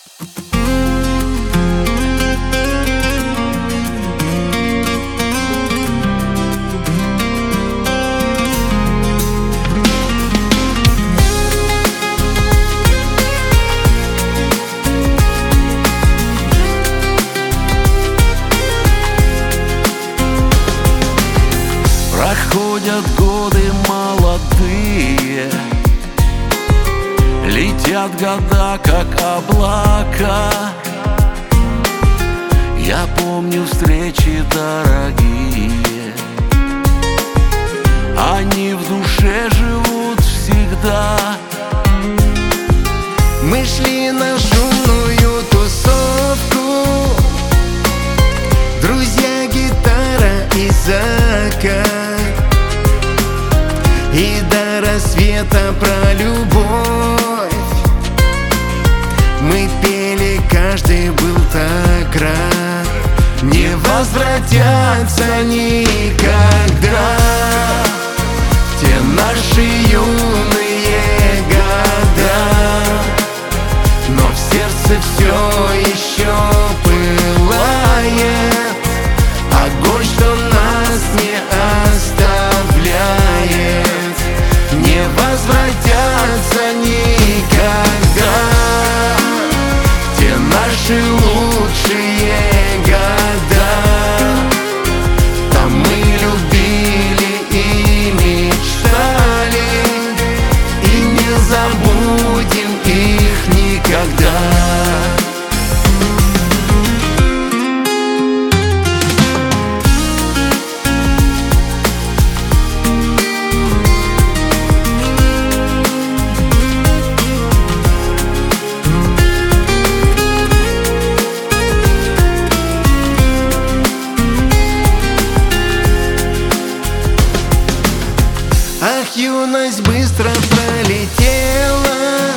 Проходят годы молодые, летят года, как облака. Я помню встречи дорогие, они в душе живут всегда. Мы шли на шумную тусовку, друзья, гитара и закат. И до рассвета про любовь мы пели, каждый был так рад. Не возвратятся никогда те наши юные года, но в сердце все еще пылает огонь, что нас не оставляет. Не возвратятся никогда те наши лучшие года. Там мы любили и мечтали, и не забудем их никогда. Ах, юность быстро пролетела,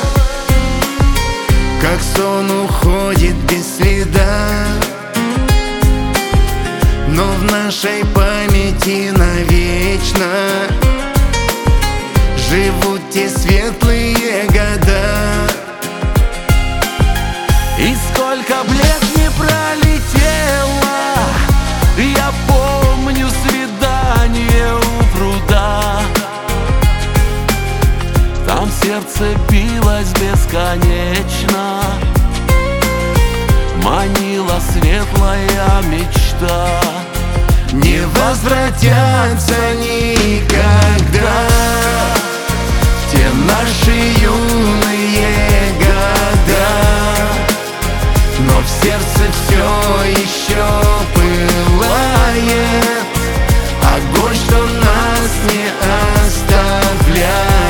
как сон уходит без следа. Но в нашей памяти навечно живут те светлые года. И сколько лет не пролетело, я помню свидание у пруда. Там сердце билось бесконечно, манила светлая мечта. Не возвратятся никогда те наши юные года, но в сердце все еще пылает огонь, что нас не оставляет.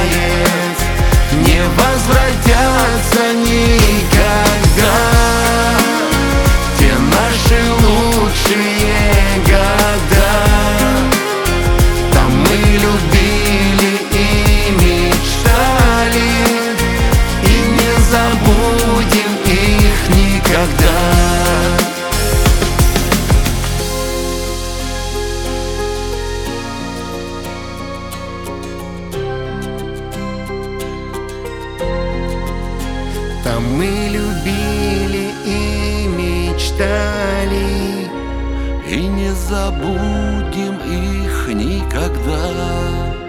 Не возвратятся никогда те наши лучшие года. Там мы любили и мечтали, и не забудем их никогда. Там мы любили и мечтали, и не забудем их никогда.